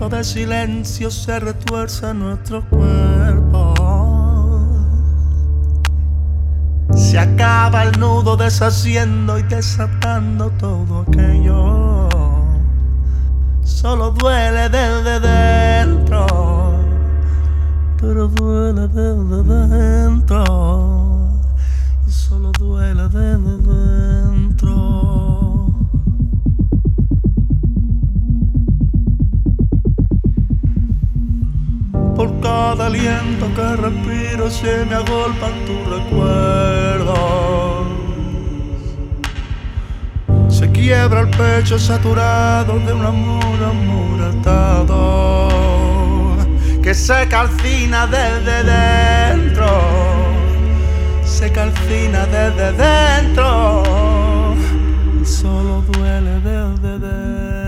momento de silencio se retuerce nuestro cuerpo. Se acaba el nudo deshaciendo y desatando todo aquello. Solo duele desde dentro, pero duele desde dentro. Y solo duele desde dentro. Por cada aliento que respiro se me agolpan tus recuerdos. Se quiebra el pecho saturado de un amor amoratado que se calcina desde dentro, se calcina desde dentro y solo duele desde dentro.